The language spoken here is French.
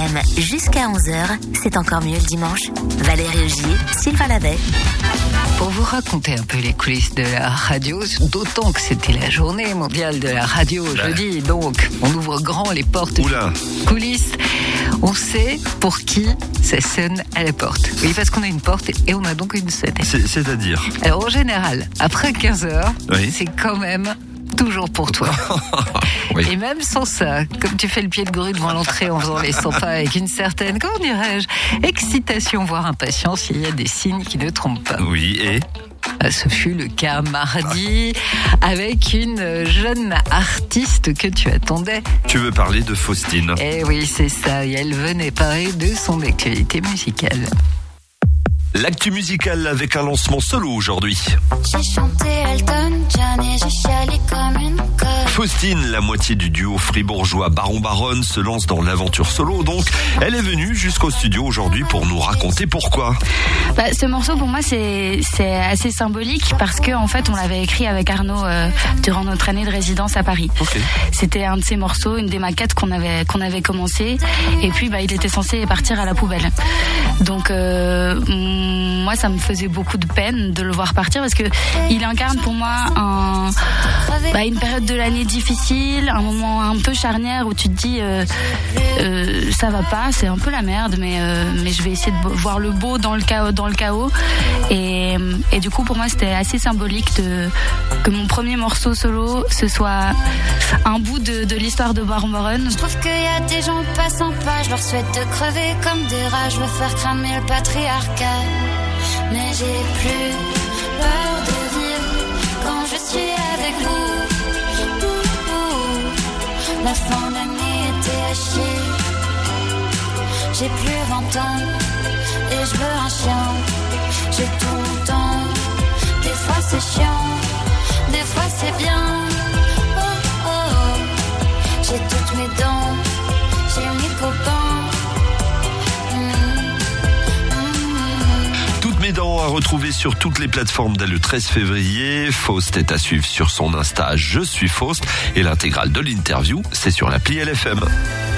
LFM jusqu'à 11h, c'est encore mieux le dimanche. Valérie Augier, Sylvain Lavet. Pour vous raconter un peu les coulisses de la radio, d'autant que c'était la journée mondiale de la radio jeudi, donc on ouvre grand les portes des coulisses. On sait pour qui ça sonne à la porte. Oui, parce qu'on a une porte et on a donc une sonnette. C'est-à-dire ? Alors en général, après 15h, c'est quand même toujours pour toi. Oui. Et même sans ça, comme tu fais le pied de grue devant l'entrée en faisant les 100 pas avec une certaine, comment dirais-je, excitation, voire impatience, il y a des signes qui ne trompent pas. Oui, et ce fut le cas mardi avec une jeune artiste que tu attendais. Tu veux parler de Faustine ? Eh oui, c'est ça, et elle venait parler de son actualité musicale. L'actu musicale avec un lancement solo aujourd'hui. J'ai chanté Elton John et j'ai chialé comme une conne. Faustine, la moitié du duo fribourgeois Baron Baronne, se lance dans l'aventure solo. Donc, elle est venue jusqu'au studio aujourd'hui pour nous raconter pourquoi. Ce morceau, pour moi, c'est assez symbolique parce que, en fait, on l'avait écrit avec Arnaud durant notre année de résidence à Paris. Okay. C'était un de ces morceaux, une des maquettes qu'on avait commencé. Et puis, il était censé partir à la poubelle. Donc, moi, ça me faisait beaucoup de peine de le voir partir parce que il incarne pour moi une période de l'année difficile, un moment un peu charnière où tu te dis ça va pas, c'est un peu la merde, mais je vais essayer de voir le beau dans le chaos. Et du coup, pour moi, c'était assez symbolique que mon premier morceau solo, ce soit un bout de l'histoire de Baron Baronne. Je trouve qu'il y a des gens pas sympas, je leur souhaite de crever comme des rats, je veux faire cramer le patriarcat. Mais j'ai plus peur de vivre quand je suis avec vous. La fin d'année était à chier. J'ai plus 20 ans et je veux un chien. J'ai tout mon temps. Des fois c'est chiant, des fois c'est bien. Oh oh, j'ai toutes mes dents, j'ai mes copains. Mes dents à retrouver sur toutes les plateformes dès le 13 février. Faust est à suivre sur son Insta Je suis Faust et l'intégrale de l'interview, c'est sur l'appli LFM.